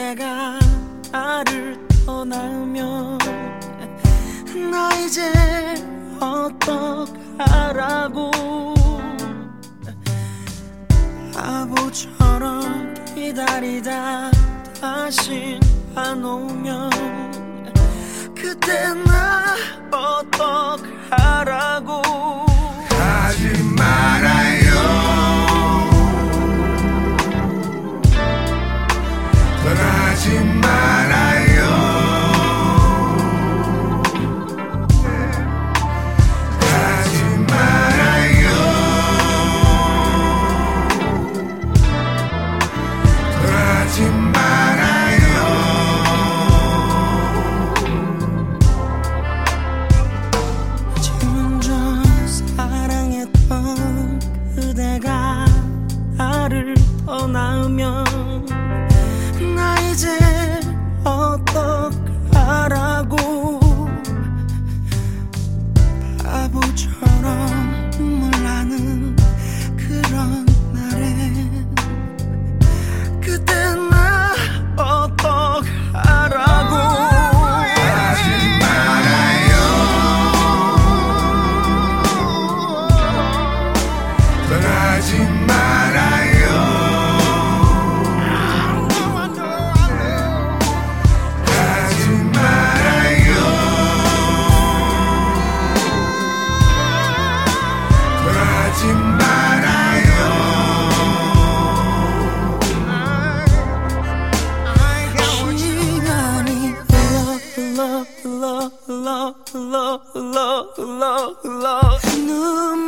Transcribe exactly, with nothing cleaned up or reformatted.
그대가 나를 떠나면 나 이제 어떡하라고. 바보처럼 기다리다 다시 안 오면 그때 나 어떡하라고. 하지 말아요. 떠나지 말아요. 하지 말아요. 떠나지 말아요. 점점 사랑했던 그대가 나를 떠나면 나 이제 어떡하라고. 바보처럼 눈물 나는 그런 날엔 그때 나 어떡하라고. 하지 말아요. 떠나지 말아요. 하지 말아요. 떠나지 말아요. 시간이 흘러 흘러 흘러 흘러 흘러 흘러 흘러 흘러 눈물